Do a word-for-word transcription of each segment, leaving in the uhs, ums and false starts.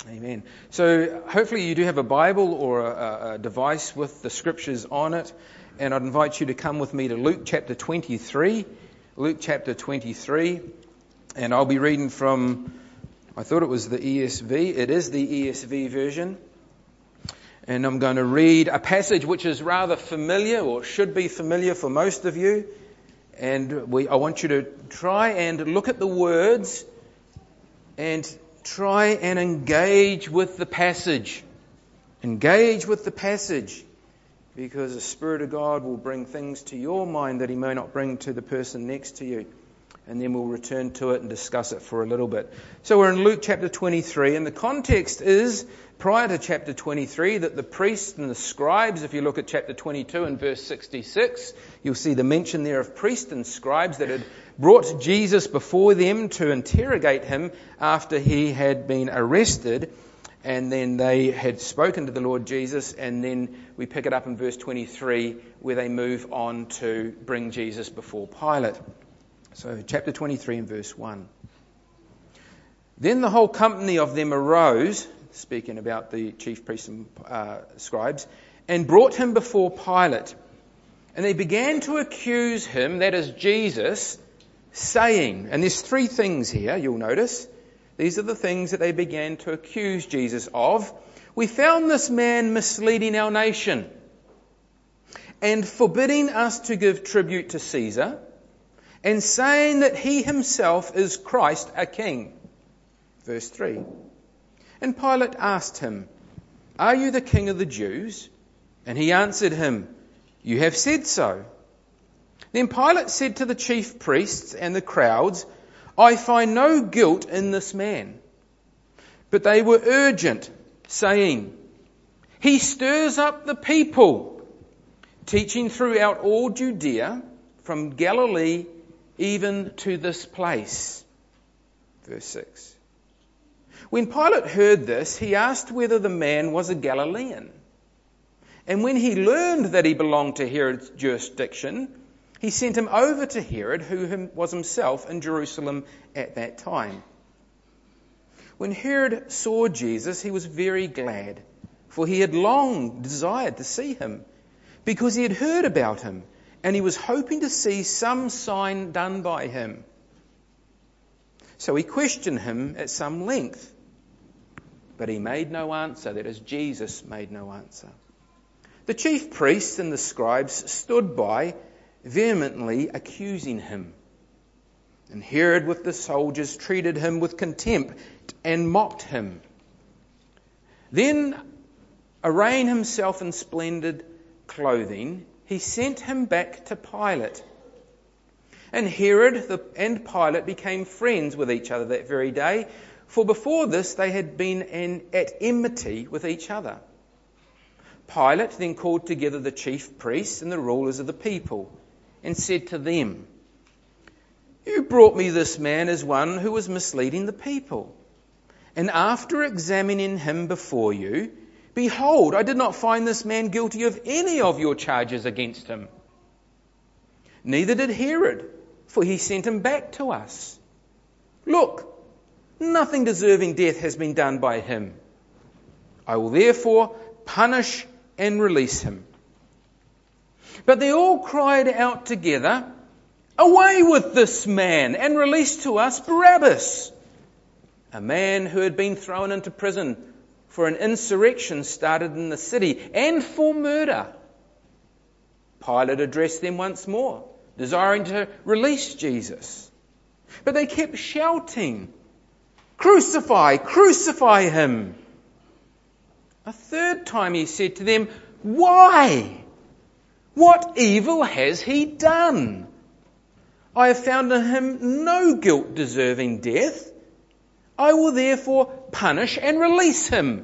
Amen. So hopefully you do have a Bible or a, a device with the scriptures on it. And I'd invite you to come with me to Luke chapter twenty-three. Luke chapter twenty-three. And I'll be reading from, I thought it was the E S V. It is the E S V version. And I'm going to read a passage which is rather familiar, or should be familiar for most of you. And we, I want you to try and look at the words and try and engage with the passage. Engage with the passage. Because the Spirit of God will bring things to your mind that He may not bring to the person next to you. And then we'll return to it and discuss it for a little bit. So we're in Luke chapter twenty-three, and the context is prior to chapter twenty-three that the priests and the scribes, if you look at chapter twenty-two and verse sixty-six, you'll see the mention there of priests and scribes that had brought Jesus before them to interrogate Him after He had been arrested. And then they had spoken to the Lord Jesus, and then we pick it up in verse twenty-three where they move on to bring Jesus before Pilate. So chapter twenty-three and verse one. Then the whole company of them arose, speaking about the chief priests and uh, scribes, and brought Him before Pilate. And they began to accuse Him, that is Jesus, saying, and there's three things here, you'll notice. These are the things that they began to accuse Jesus of. We found this man misleading our nation and forbidding us to give tribute to Caesar, and saying that He Himself is Christ, a king. Verse three. And Pilate asked Him, "Are you the king of the Jews?" And He answered him, "You have said so." Then Pilate said to the chief priests and the crowds, "I find no guilt in this man." But they were urgent, saying, "He stirs up the people, teaching throughout all Judea, from Galilee even to this place." Verse six. When Pilate heard this, he asked whether the man was a Galilean. And when he learned that he belonged to Herod's jurisdiction, he sent him over to Herod, who was himself in Jerusalem at that time. When Herod saw Jesus, he was very glad, for he had long desired to see him, because he had heard about him, and he was hoping to see some sign done by him. So he questioned him at some length, but he made no answer. That is, Jesus made no answer. The chief priests and the scribes stood by, vehemently accusing him. And Herod with the soldiers treated him with contempt and mocked him. Then, arraying himself in splendid clothing, he sent him back to Pilate. And Herod and Pilate became friends with each other that very day, for before this they had been in, at enmity with each other. Pilate then called together the chief priests and the rulers of the people, and said to them, "You brought me this man as one who was misleading the people. And after examining him before you, behold, I did not find this man guilty of any of your charges against him. Neither did Herod, for he sent him back to us. Look, nothing deserving death has been done by him. I will therefore punish and release him." But they all cried out together, "Away with this man, and release to us Barabbas, a man who had been thrown into prison for an insurrection started in the city, and for murder." Pilate addressed them once more, desiring to release Jesus. But they kept shouting, "Crucify, crucify him." A third time he said to them, "Why? What evil has he done? I have found in him no guilt deserving death. I will therefore punish and release him."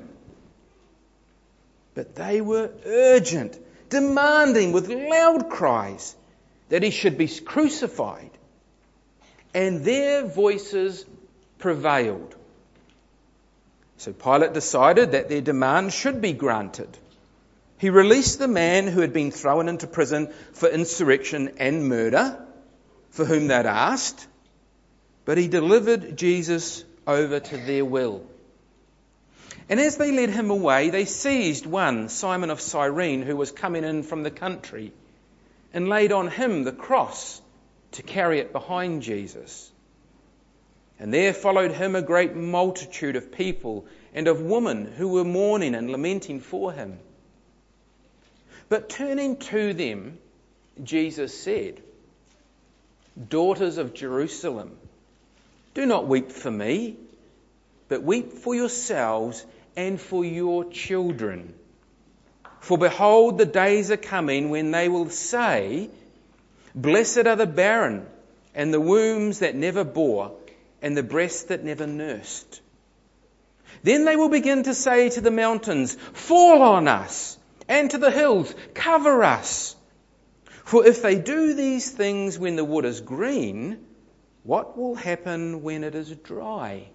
But they were urgent, demanding with loud cries that he should be crucified. And their voices prevailed. So Pilate decided that their demand should be granted. He released the man who had been thrown into prison for insurrection and murder, for whom they'd asked, but he delivered Jesus over to their will. And as they led him away, they seized one, Simon of Cyrene, who was coming in from the country, and laid on him the cross to carry it behind Jesus. And there followed him a great multitude of people and of women who were mourning and lamenting for him. But turning to them, Jesus said, "Daughters of Jerusalem, do not weep for me, but weep for yourselves and for your children. For behold, the days are coming when they will say, 'Blessed are the barren, and the wombs that never bore, and the breasts that never nursed.' Then they will begin to say to the mountains, 'Fall on us,' and to the hills, 'Cover us.' For if they do these things when the wood is green, what will happen when it is dry?"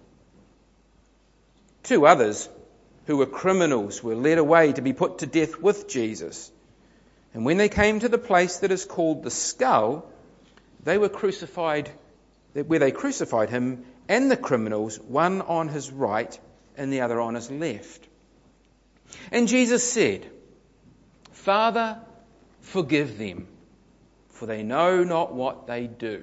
Two others, who were criminals, were led away to be put to death with Jesus. And when they came to the place that is called the Skull, they were crucified, where they crucified him and the criminals, one on his right and the other on his left. And Jesus said, "Father, forgive them, for they know not what they do."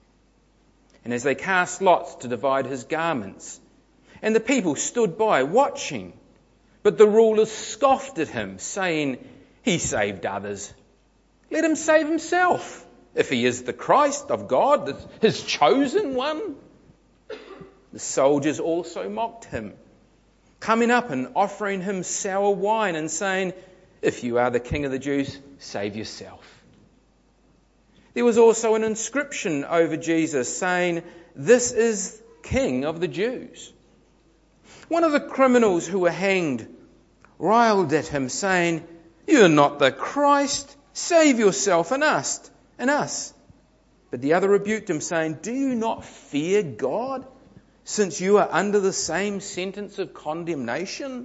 And as they cast lots to divide his garments, and the people stood by watching, but the rulers scoffed at him, saying, "He saved others. Let him save himself, if he is the Christ of God, his chosen one." The soldiers also mocked him, coming up and offering him sour wine and saying, "If you are the King of the Jews, save yourself." There was also an inscription over Jesus saying, "This is King of the Jews." One of the criminals who were hanged riled at him, saying, "You are not the Christ. Save yourself and us, and us." But the other rebuked him, saying, "Do you not fear God, since you are under the same sentence of condemnation?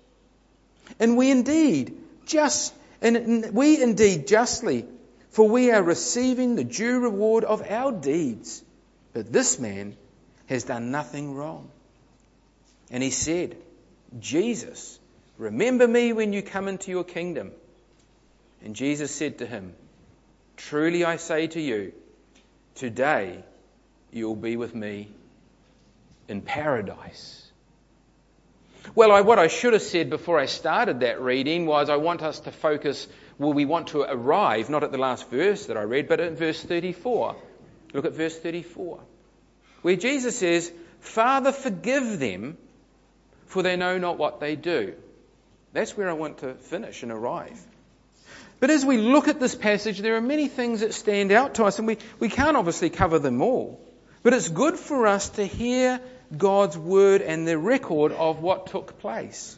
And we indeed just, and we indeed justly, for we are receiving the due reward of our deeds. But this man has done nothing wrong." And he said, "Jesus, remember me when you come into your kingdom." And Jesus said to him, "Truly I say to you, today you will be with me in paradise." Well, I, what I should have said before I started that reading was I want us to focus, well, we want to arrive, not at the last verse that I read, but at verse thirty-four. Look at verse thirty-four, where Jesus says, "Father, forgive them, for they know not what they do." That's where I want to finish and arrive. But as we look at this passage, there are many things that stand out to us, and we, we can't obviously cover them all. But it's good for us to hear God's word and the record of what took place.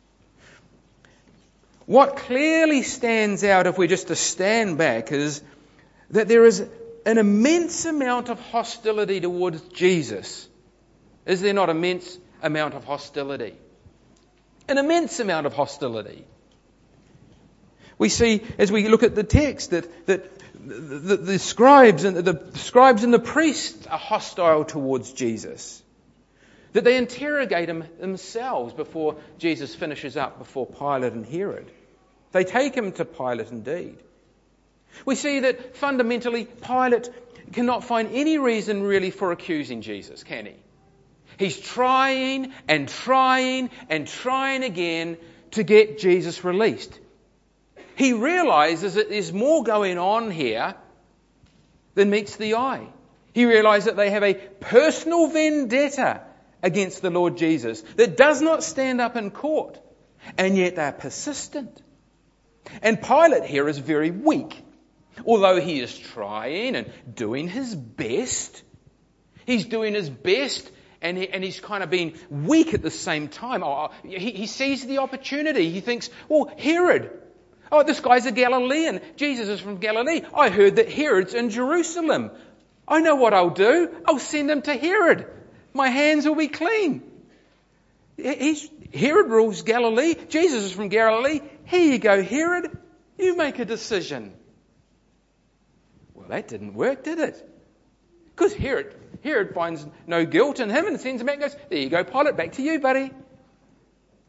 What clearly stands out, if we're just to stand back, is that there is an immense amount of hostility towards Jesus. Is there not immense amount of hostility? An immense amount of hostility. We see, as we look at the text, that, that the, the scribes and the, the scribes and the priests are hostile towards Jesus. That they interrogate him themselves before Jesus finishes up before Pilate and Herod. They take him to Pilate indeed. We see that fundamentally Pilate cannot find any reason really for accusing Jesus, can he? He's trying and trying and trying again to get Jesus released. He realizes that there's more going on here than meets the eye. He realizes that they have a personal vendetta against the Lord Jesus that does not stand up in court, and yet they're persistent. And Pilate here is very weak. Although he is trying and doing his best, he's doing his best and, he, and he's kind of being weak at the same time. Oh, he, he sees the opportunity. He thinks, well, Herod, oh, this guy's a Galilean. Jesus is from Galilee. I heard that Herod's in Jerusalem. I know what I'll do. I'll send him to Herod. My hands will be clean. He's, Herod rules Galilee. Jesus is from Galilee. Here you go, Herod. You make a decision. Well, that didn't work, did it? Because Herod, Herod finds no guilt in him and sends him back and goes, there you go, Pilate, back to you, buddy.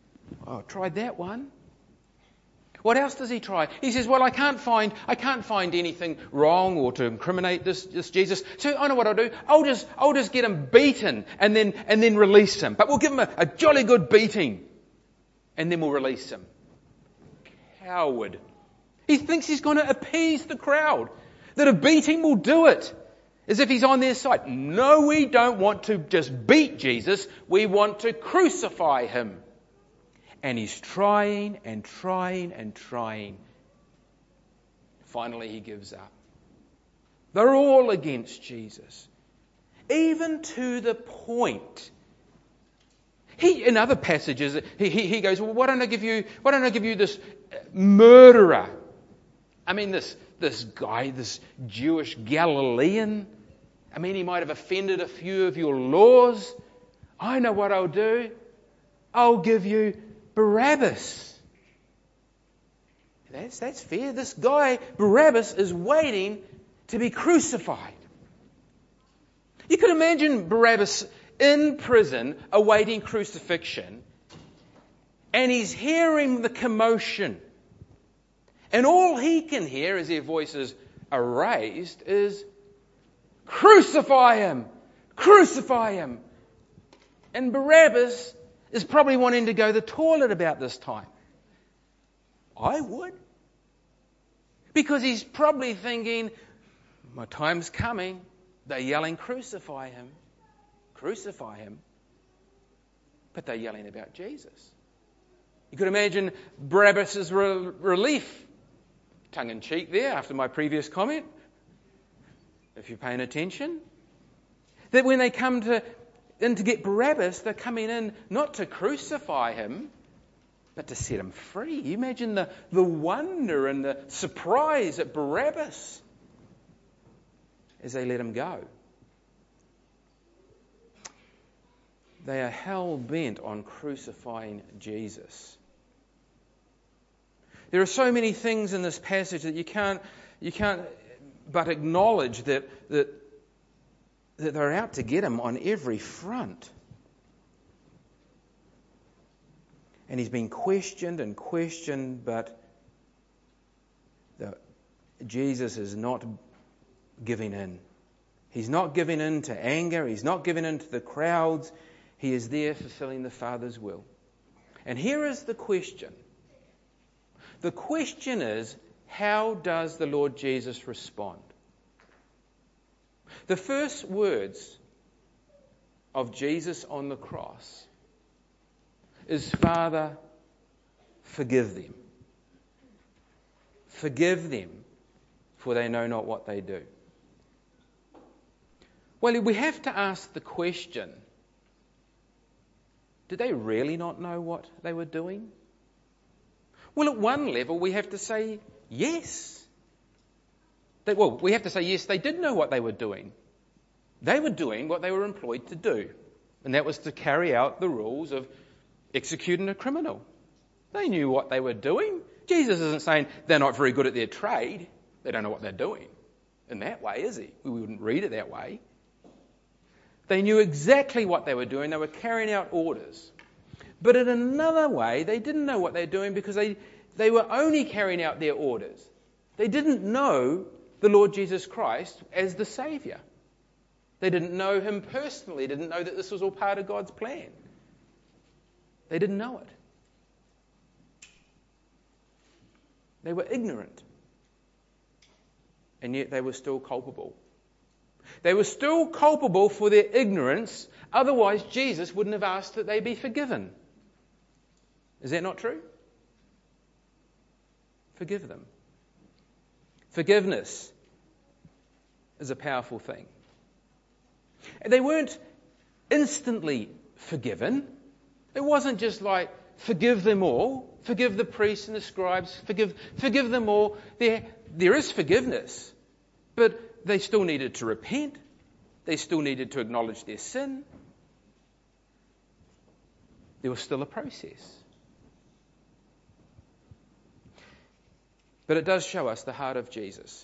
Oh, I tried that one. What else does he try? He says, well, I can't find, I can't find anything wrong or to incriminate this, this Jesus. So I know what I'll do. I'll just, I'll just get him beaten and then, and then release him. But we'll give him a, a jolly good beating and then we'll release him. Coward. He thinks he's going to appease the crowd. That a beating will do it. As if he's on their side. No, we don't want to just beat Jesus. We want to crucify him. And he's trying and trying and trying. Finally, he gives up. They're all against Jesus. Even to the point. He, in other passages, he, he, he goes, well, why don't I give you, why don't I give you this murderer? I mean, this, this guy, this Jewish Galilean. I mean, he might have offended a few of your laws. I know what I'll do. I'll give you Barabbas. That's, that's fair. This guy, Barabbas, is waiting to be crucified. You could imagine Barabbas in prison awaiting crucifixion, and he's hearing the commotion. And all he can hear as their voices are raised is, crucify him! Crucify him! And Barabbas is probably wanting to go to the toilet about this time. I would. Because he's probably thinking, my time's coming. They're yelling, crucify him. Crucify him. But they're yelling about Jesus. You could imagine Barabbas' re- relief. Tongue in cheek there after my previous comment. If you're paying attention. That when they come to in to get Barabbas, they're coming in not to crucify him, but to set him free. You imagine the, the wonder and the surprise at Barabbas as they let him go. They are hell-bent on crucifying Jesus. There are so many things in this passage that you can't, you can't but acknowledge that, that that they're out to get him on every front. And he's been questioned and questioned, but the, Jesus is not giving in. He's not giving in to anger. He's not giving in to the crowds. He is there fulfilling the Father's will. And here is the question. The question is, how does the Lord Jesus respond? The first words of Jesus on the cross is, Father, forgive them. Forgive them, for they know not what they do. Well, we have to ask the question, did they really not know what they were doing? Well, at one level, we have to say yes. They, well, we have to say yes, they did know what they were doing. They were doing what they were employed to do. And that was to carry out the rules of executing a criminal. They knew what they were doing. Jesus isn't saying they're not very good at their trade. They don't know what they're doing. In that way, is he? We wouldn't read it that way. They knew exactly what they were doing. They were carrying out orders. But in another way, they didn't know what they were doing because they, they were only carrying out their orders. They didn't know the Lord Jesus Christ as the Saviour. They didn't know him personally. They didn't know that this was all part of God's plan. They didn't know it. They were ignorant. And yet they were still culpable. They were still culpable for their ignorance. Otherwise, Jesus wouldn't have asked that they be forgiven. Is that not true? Forgive them. Forgiveness is a powerful thing. And they weren't instantly forgiven. It wasn't just like, forgive them all, forgive the priests and the scribes, forgive forgive them all. There, there is forgiveness, but they still needed to repent. They still needed to acknowledge their sin. There was still a process. But it does show us the heart of Jesus.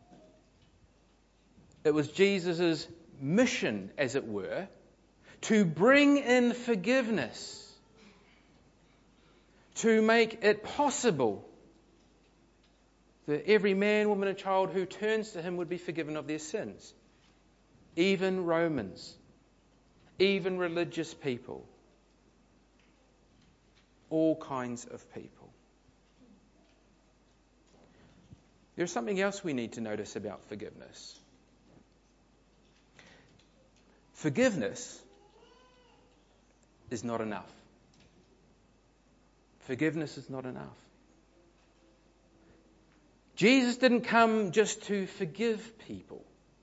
It was Jesus' mission, as it were, to bring in forgiveness. to make it possible that every man, woman, and child who turns to him would be forgiven of their sins. Even Romans, even religious people, all kinds of people. There's something else we need to notice about forgiveness. Forgiveness is not enough. Forgiveness is not enough. Jesus didn't come just to forgive people.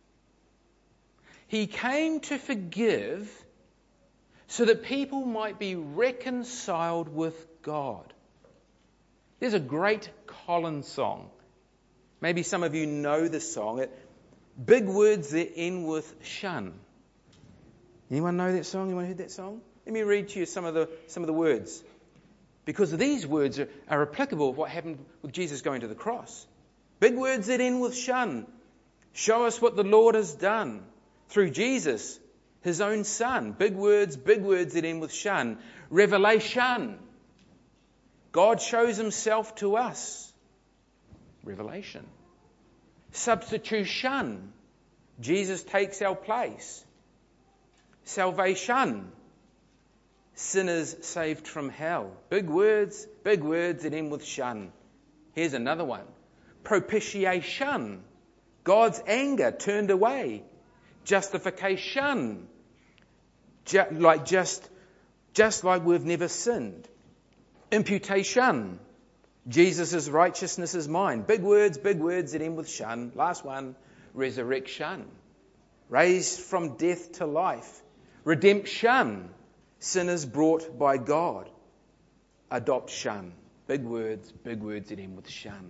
He came to forgive so that people might be reconciled with God. There's a great Collins song. Maybe some of you know this song. It, big words that end with shun. Anyone know that song? Anyone heard that song? Let me read to you some of the some of the words. Because these words are, are applicable to what happened with Jesus going to the cross. Big words that end with shun. Show us what the Lord has done through Jesus, his own Son. Big words, big words that end with shun. Revelation. God shows himself to us. Revelation. Substitution. Jesus takes our place. Salvation. Sinners saved from hell. Big words, big words that end with shun. Here's another one. Propitiation. God's anger turned away. Justification. Ju- like just, just like we've never sinned. Imputation. Jesus' righteousness is mine. Big words, big words that end with shun. Last one. Resurrection. Raised from death to life. Redemption. Sinners brought by God. Adoption. Big words, big words that end with shun.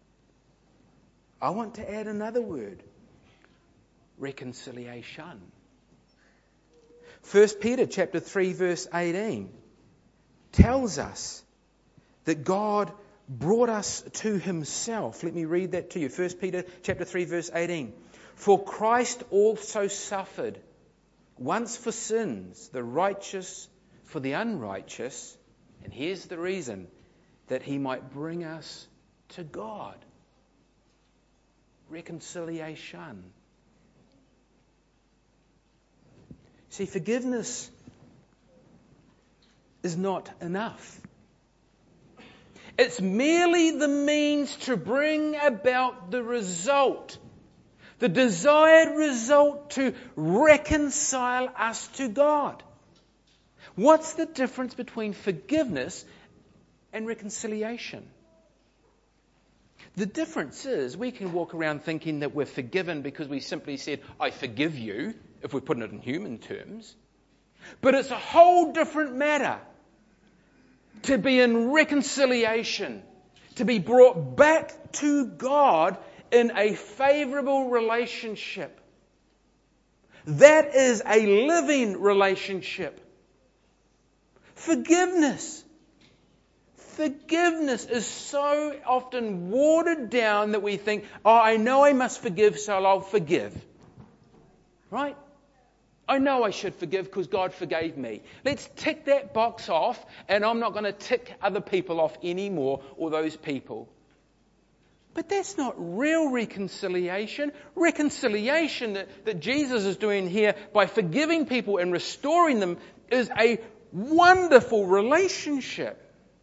I want to add another word. Reconciliation. First Peter chapter three verse eighteen tells us that God brought us to himself. Let me read that to you. First Peter chapter three verse eighteen. For Christ also suffered once for sins, the righteous for the unrighteous. And here's the reason, that he might bring us to God. Reconciliation. See, forgiveness is not enough. It's merely the means to bring about the result, the desired result to reconcile us to God. What's the difference between forgiveness and reconciliation? The difference is we can walk around thinking that we're forgiven because we simply said, I forgive you, if we're putting it in human terms. But it's a whole different matter to be in reconciliation, to be brought back to God in a favorable relationship. That is a living relationship. Forgiveness. Forgiveness is so often watered down that we think, oh, I know I must forgive, so I'll forgive. Right? I know I should forgive because God forgave me. Let's tick that box off, and I'm not going to tick other people off anymore, or those people. But that's not real reconciliation. Reconciliation that, that Jesus is doing here by forgiving people and restoring them is a wonderful relationship.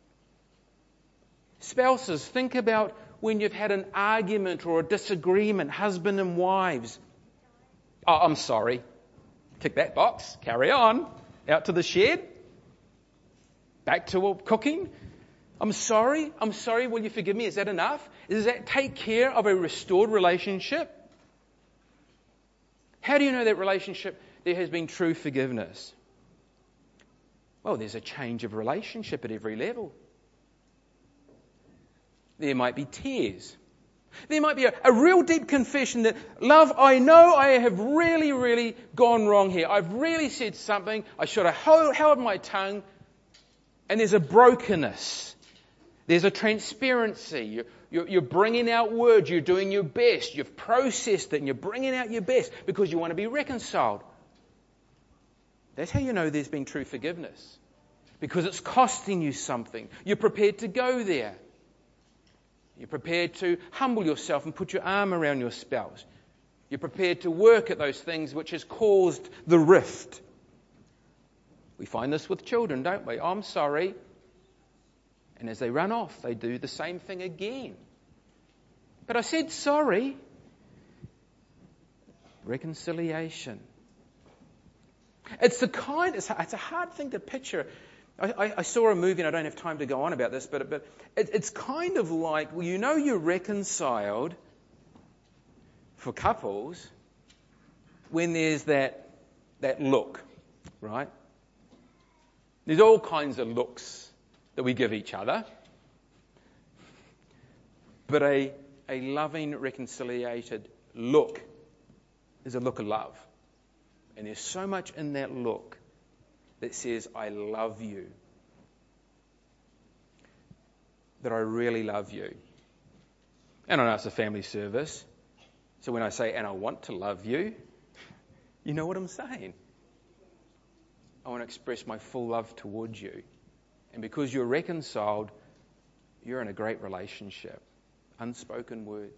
Spouses, think about when you've had an argument or a disagreement, husband and wives. Oh, I'm sorry. Tick that box. Carry on. Out to the shed. Back to cooking. I'm sorry. I'm sorry. Will you forgive me? Is that enough? Does that take care of a restored relationship? How do you know that relationship there has been true forgiveness? Well, there's a change of relationship at every level. There might be tears. There might be a, a real deep confession that, love, I know I have really, really gone wrong here. I've really said something. I should have held, held my tongue. And there's a brokenness. There's a transparency. You're, you're, you're bringing out words. You're doing your best. You've processed it and you're bringing out your best because you want to be reconciled. That's how you know there's been true forgiveness. because it's costing you something. You're prepared to go there. You're prepared to humble yourself and put your arm around your spouse. You're prepared to work at those things which has caused the rift. We find this with children, don't we? I'm sorry. And as they run off, they do the same thing again. But I said sorry. Reconciliation. It's the kind, it's a, it's a hard thing to picture. I, I, I saw a movie, and I don't have time to go on about this, but, but it, it's kind of like, well, you know you're reconciled for couples when there's that that look, right? There's all kinds of looks that we give each other. But a, a loving, reconciliated look is a look of love. And there's so much in that look that says, I love you. That I really love you. And I know it's a family service. So when I say, and I want to love you, you know what I'm saying. I want to express my full love towards you. And because you're reconciled, you're in a great relationship. Unspoken words.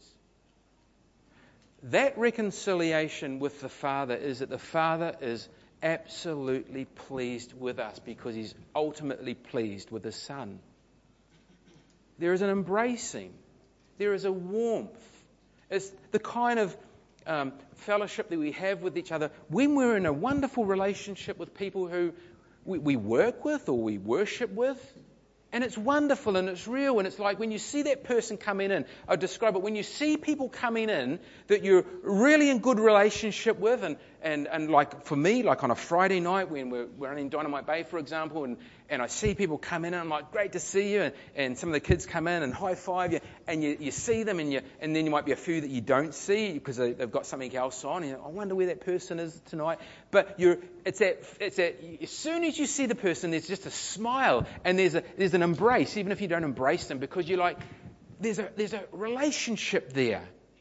That reconciliation with the Father is that the Father is absolutely pleased with us because He's ultimately pleased with the Son. There is an embracing. There is a warmth. It's the kind of um, fellowship that we have with each other when we're in a wonderful relationship with people who we, we work with or we worship with. And it's wonderful and it's real. And it's like when you see that person coming in, I describe it, when you see people coming in that you're really in good relationship with, and, and, and like for me, like on a Friday night when we're, we're in Dynamite Bay, for example, and, and I see people come in and I'm like, great to see you. And, and some of the kids come in and high five you, and you, you see them, and you, and then you might be a few that you don't see because they, they've got something else on. And I wonder where that person is tonight. But you're, it's that, it's that, as soon as you see the person, there's just a smile and there's a, there's an embrace, even if you don't embrace them, because you're like, there's a, there's a relationship there.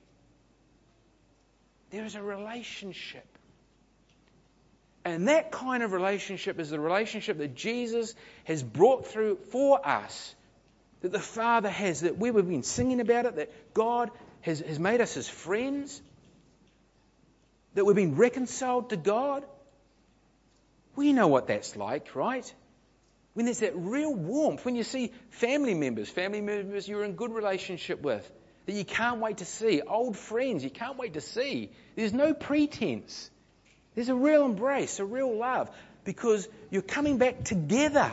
There is a relationship. And that kind of relationship is the relationship that Jesus has brought through for us, that the Father has, that we've been singing about it, that God has, has made us His friends, that we've been reconciled to God. We know what that's like, right? When there's that real warmth, when you see family members, family members you're in good relationship with, that you can't wait to see, old friends you can't wait to see. There's no pretense. There's a real embrace, a real love, because you're coming back together.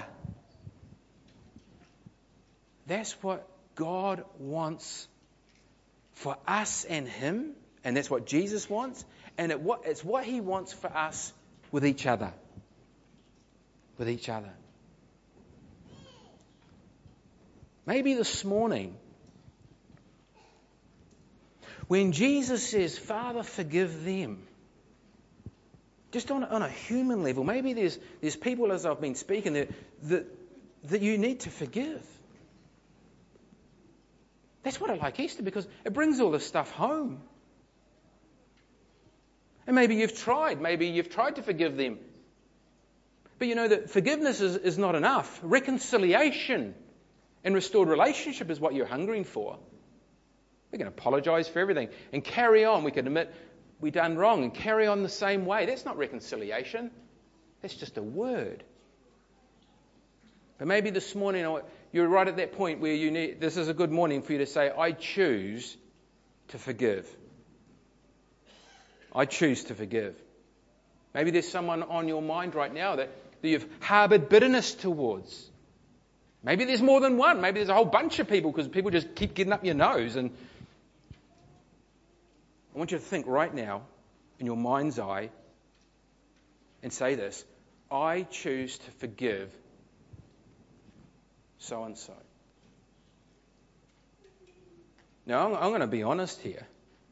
That's what God wants for us and Him, and that's what Jesus wants, and it, it's what He wants for us with each other. With each other. Maybe this morning, when Jesus says, Father, forgive them, just on, on a human level, maybe there's there's people, as I've been speaking, that, that, that you need to forgive. That's what I like Easter, because it brings all this stuff home. And maybe you've tried, maybe you've tried to forgive them. But you know that forgiveness is, is not enough. Reconciliation and restored relationship is what you're hungering for. We can apologise for everything and carry on. We can admit we've done wrong and carry on the same way. That's not reconciliation. That's just a word. But maybe this morning you're right at that point where you need, this is a good morning for you to say, I choose to forgive. I choose to forgive. Maybe there's someone on your mind right now that, that you've harboured bitterness towards. Maybe there's more than one. Maybe there's a whole bunch of people, because people just keep getting up your nose. And I want you to think right now, in your mind's eye, and say this: I choose to forgive so-and-so. Now, I'm, I'm going to be honest here.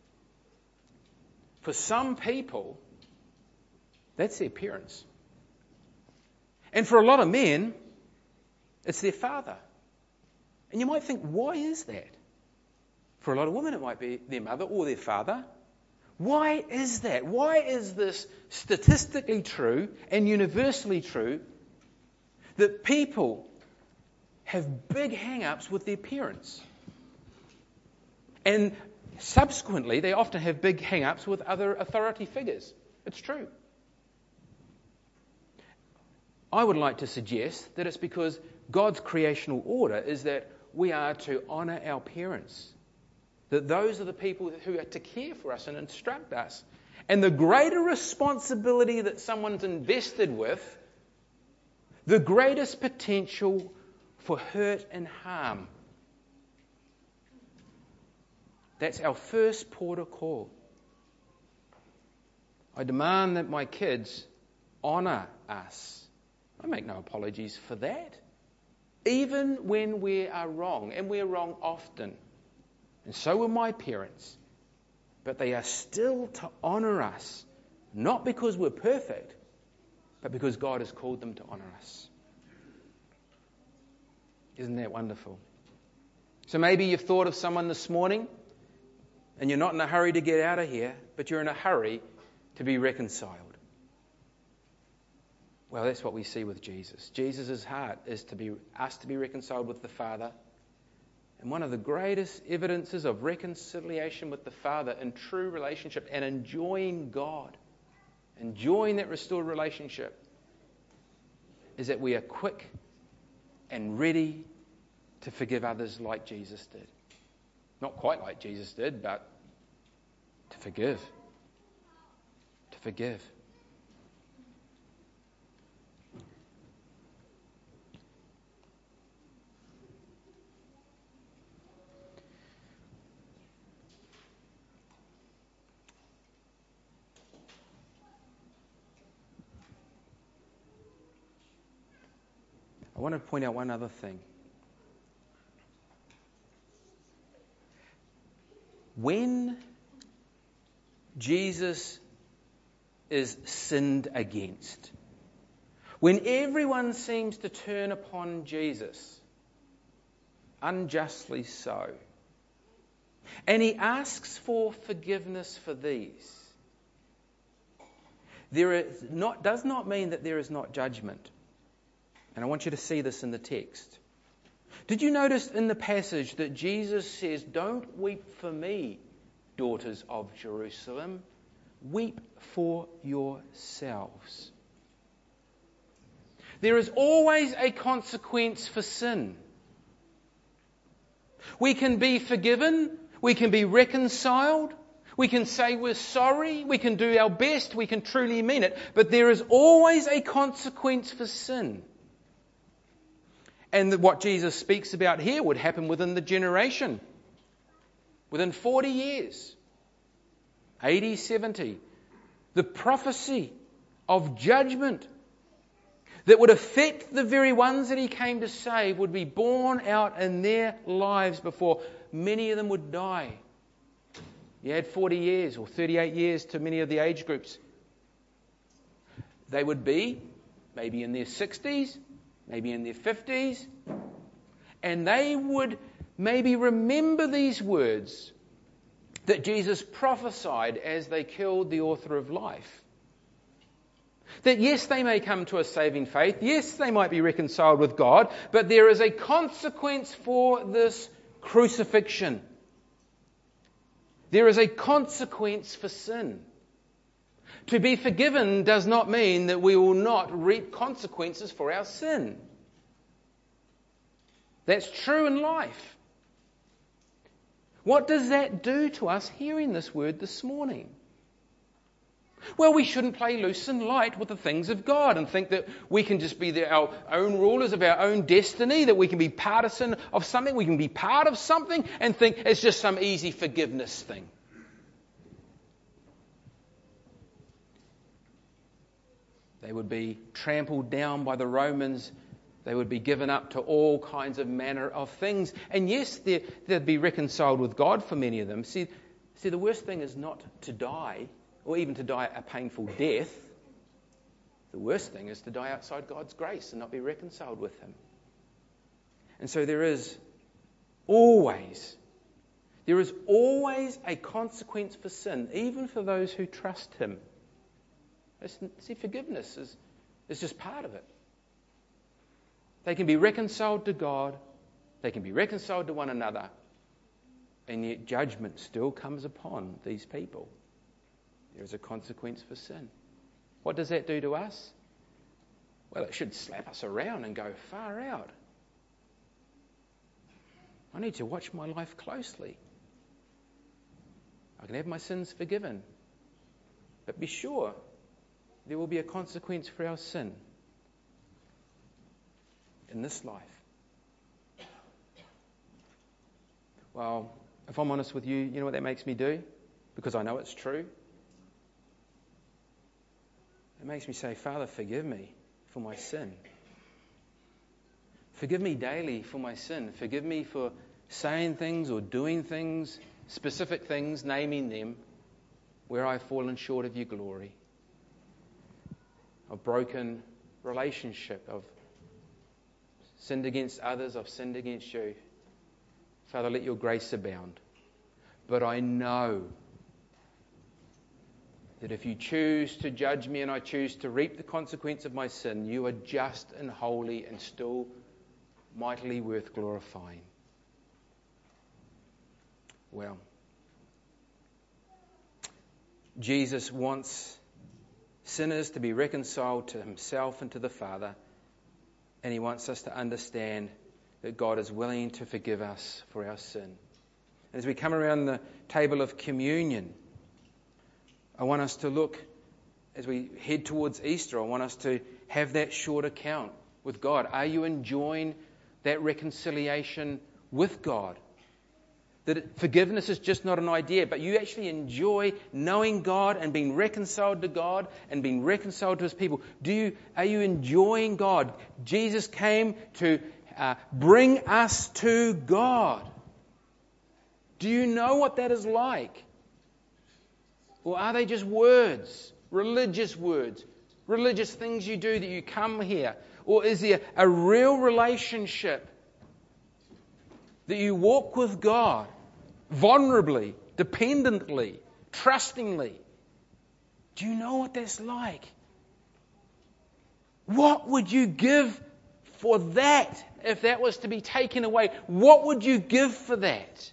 For some people, that's their parents. And for a lot of men, it's their father. And you might think, why is that? For a lot of women, it might be their mother or their father. Why is that? Why is this statistically true and universally true that people have big hang-ups with their parents. And subsequently, they often have big hang-ups with other authority figures. It's true. I would like to suggest that it's because God's creational order is that we are to honour our parents. That those are the people who are to care for us and instruct us. And the greater responsibility that someone's invested with, the greatest potential for hurt and harm. That's our first port of call. I demand that my kids honour us. I make no apologies for that. Even when we are wrong, and we're wrong often. And so were my parents. But they are still to honour us, not because we're perfect, but because God has called them to honour us. Isn't that wonderful? So maybe you've thought of someone this morning, and you're not in a hurry to get out of here, but you're in a hurry to be reconciled. Well, that's what we see with Jesus. Jesus' heart is to be us to be reconciled with the Father. And one of the greatest evidences of reconciliation with the Father in true relationship and enjoying God, enjoying that restored relationship, is that we are quick and ready to forgive others like Jesus did. Not quite like Jesus did, but to forgive. To forgive. I want to point out one other thing. When Jesus is sinned against, when everyone seems to turn upon Jesus, unjustly so, and he asks for forgiveness for these, there is not, does not mean that there is not judgment. And I want you to see this in the text. Did you notice in the passage that Jesus says, "Don't weep for me, daughters of Jerusalem. Weep for yourselves." There is always a consequence for sin. We can be forgiven. We can be reconciled. We can say we're sorry. We can do our best. We can truly mean it. But there is always a consequence for sin. And what Jesus speaks about here would happen within the generation. Within forty years. eighty, seventy. The prophecy of judgment that would affect the very ones that he came to save would be borne out in their lives before many of them would die. You had forty years or thirty-eight years to many of the age groups. They would be maybe in their sixties, maybe in their fifties, and they would maybe remember these words that Jesus prophesied as they killed the author of life. That yes, they may come to a saving faith, yes, they might be reconciled with God, but there is a consequence for this crucifixion. There is a consequence for sin. To be forgiven does not mean that we will not reap consequences for our sin. That's true in life. What does that do to us hearing this word this morning? Well, we shouldn't play loose and light with the things of God and think that we can just be the, our own rulers of our own destiny, that we can be partisan of something, we can be part of something and think it's just some easy forgiveness thing. They would be trampled down by the Romans. They would be given up to all kinds of manner of things. And yes, they'd be reconciled with God for many of them. See, see, the worst thing is not to die, or even to die a painful death. The worst thing is to die outside God's grace and not be reconciled with Him. And so there is always, there is always a consequence for sin, even for those who trust Him. See, forgiveness is, is just part of it. They can be reconciled to God. They can be reconciled to one another. And yet judgment still comes upon these people. There is a consequence for sin. What does that do to us? Well, it should slap us around and go, far out. I need to watch my life closely. I can have my sins forgiven. But be sure there will be a consequence for our sin in this life. Well, if I'm honest with you, you know what that makes me do? Because I know it's true. It makes me say, Father, forgive me for my sin. Forgive me daily for my sin. Forgive me for saying things or doing things, specific things, naming them, where I've fallen short of your glory. I've broken relationship. I've sinned against others. I've sinned against you. Father, let your grace abound. But I know that if you choose to judge me and I choose to reap the consequence of my sin, you are just and holy and still mightily worth glorifying. Well, Jesus wants sinners to be reconciled to himself and to the Father, and he wants us to understand that God is willing to forgive us for our sin. And as we come around the table of communion, I want us to look, as we head towards Easter, I want us to have that short account with God. Are you enjoying that reconciliation with God? That forgiveness is just not an idea, but you actually enjoy knowing God and being reconciled to God and being reconciled to his people. Do you, are you enjoying God? Jesus came to uh, bring us to God. Do you know what that is like? Or are they just words, religious words, religious things you do that you come here? Or is there a real relationship that you walk with God vulnerably, dependently, trustingly? Do you know what that's like? What would you give for that if that was to be taken away? What would you give for that?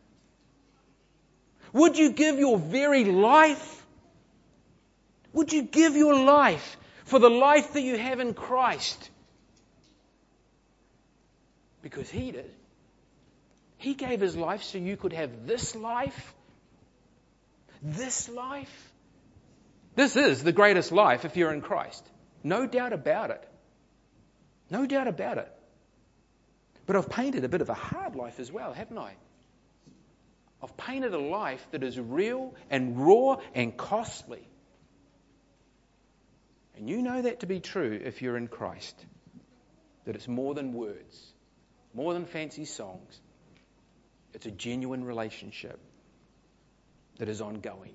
Would you give your very life? Would you give your life for the life that you have in Christ? Because he did. He gave his life so you could have this life. This life. This is the greatest life if you're in Christ. No doubt about it. No doubt about it. But I've painted a bit of a hard life as well, haven't I? I've painted a life that is real and raw and costly. And you know that to be true if you're in Christ. That it's more than words, more than fancy songs. It's a genuine relationship that is ongoing.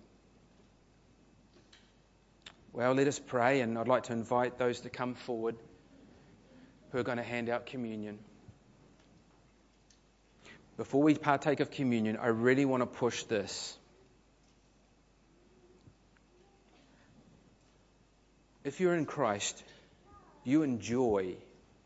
Well, let us pray, and I'd like to invite those to come forward who are going to hand out communion. Before we partake of communion, I really want to push this. If you're in Christ, you enjoy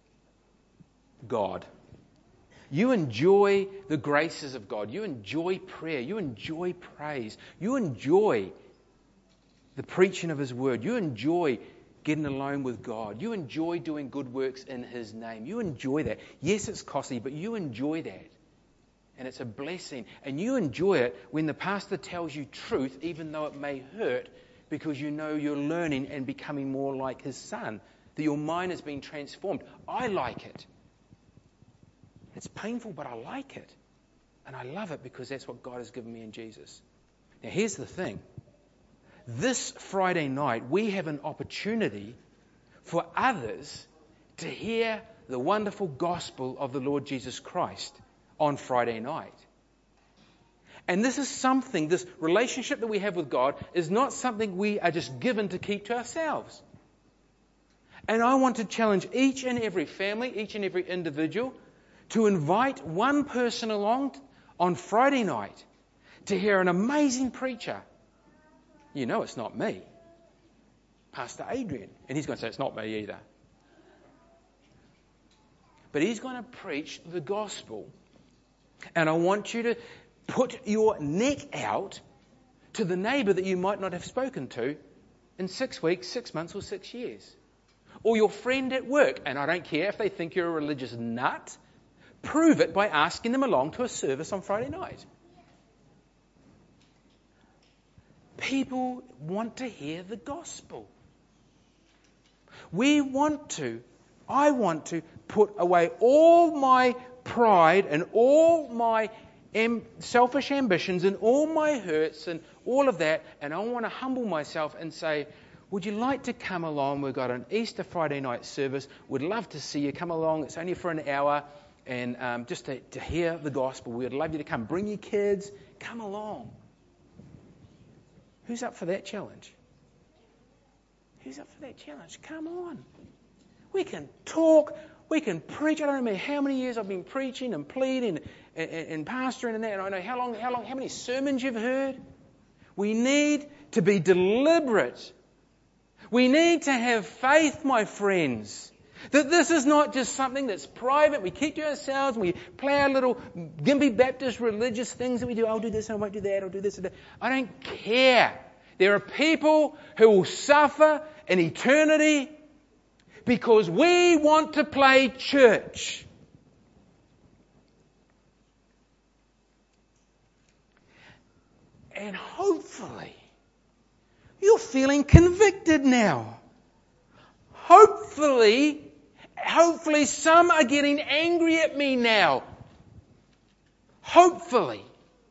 God. You enjoy the graces of God. You enjoy prayer. You enjoy praise. You enjoy the preaching of his word. You enjoy getting alone with God. You enjoy doing good works in his name. You enjoy that. Yes, it's costly, but you enjoy that. And it's a blessing. And you enjoy it when the pastor tells you truth, even though it may hurt, because you know you're learning and becoming more like his son, that your mind is being transformed. I like it. It's painful, but I like it. And I love it because that's what God has given me in Jesus. Now, here's the thing. This Friday night, we have an opportunity for others to hear the wonderful gospel of the Lord Jesus Christ on Friday night. And this is something, this relationship that we have with God is not something we are just given to keep to ourselves. And I want to challenge each and every family, each and every individual, to invite one person along on Friday night to hear an amazing preacher. You know it's not me, Pastor Adrian. And he's going to say, it's not me either. but he's going to preach the gospel. And I want you to put your neck out to the neighbour that you might not have spoken to in six weeks, six months or six years. Or your friend at work, and I don't care if they think you're a religious nut, prove it by asking them along to a service on Friday night. People want to hear the gospel. We want to, I want to put away all my pride and all my am- selfish ambitions and all my hurts and all of that, and I want to humble myself and say, would you like to come along? We've got an Easter Friday night service. We'd love to see you. Come along. It's only for an hour. And um, just to, to hear the gospel. We'd love you to come. Bring your kids. Come along. Who's up for that challenge? Who's up for that challenge? Come on. We can talk. We can preach. I don't know how many years I've been preaching and pleading and, and, and pastoring and that. And I know how long, how long, how many sermons you've heard. We need to be deliberate. We need to have faith, my friends, that this is not just something that's private. We keep to ourselves. We play our little gimpy Baptist religious things that we do. I'll do this, I won't do that. I'll do this and that. I don't care. There are people who will suffer in eternity because we want to play church. And hopefully, you're feeling convicted now. Hopefully, hopefully some are getting angry at me now. Hopefully.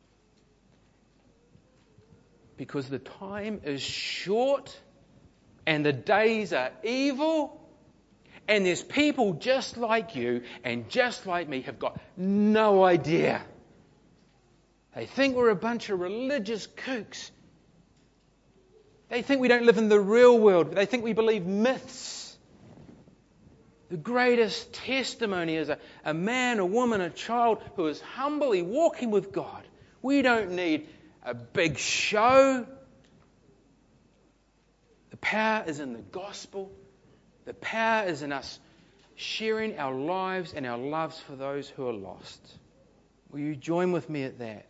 Because the time is short and the days are evil and there's people just like you and just like me have got no idea. They think we're a bunch of religious kooks. They think we don't live in the real world. They think we believe myths. The greatest testimony is a, a man, a woman, a child who is humbly walking with God. We don't need a big show. The power is in the gospel. The power is in us sharing our lives and our loves for those who are lost. Will you join with me at that?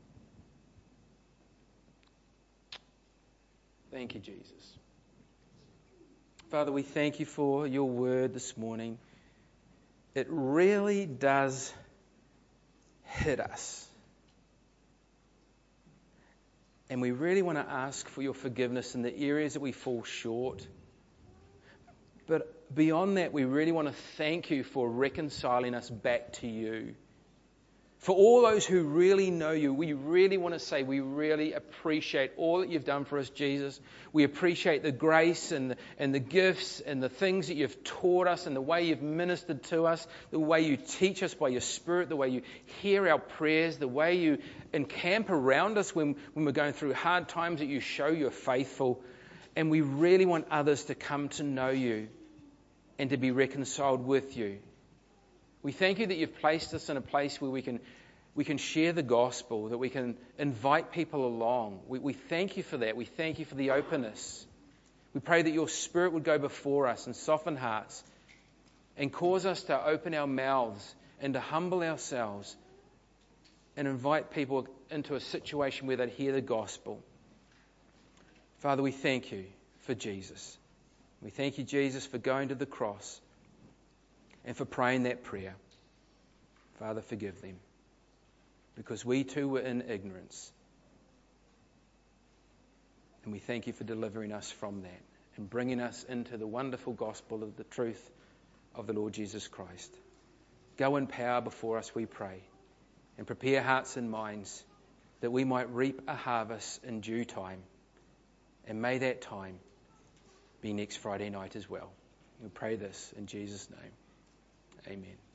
Thank you, Jesus. Father, we thank you for your word this morning. It really does hit us. And we really want to ask for your forgiveness in the areas that we fall short. But beyond that, we really want to thank you for reconciling us back to you. For all those who really know you, we really want to say we really appreciate all that you've done for us, Jesus. We appreciate the grace and the, and the gifts and the things that you've taught us and the way you've ministered to us, the way you teach us by your Spirit, the way you hear our prayers, the way you encamp around us when, when we're going through hard times, that you show you're faithful. And we really want others to come to know you and to be reconciled with you. We thank you that you've placed us in a place where we can we can share the gospel, that we can invite people along. We, we thank you for that. We thank you for the openness. We pray that your Spirit would go before us and soften hearts and cause us to open our mouths and to humble ourselves and invite people into a situation where they'd hear the gospel. Father, we thank you for Jesus. We thank you, Jesus, for going to the cross and for praying that prayer. Father, forgive them, because we too were in ignorance. And we thank you for delivering us from that and bringing us into the wonderful gospel of the truth of the Lord Jesus Christ. Go in power before us, we pray, and prepare hearts and minds that we might reap a harvest in due time. And may that time be next Friday night as well. We pray this in Jesus' name. Amen.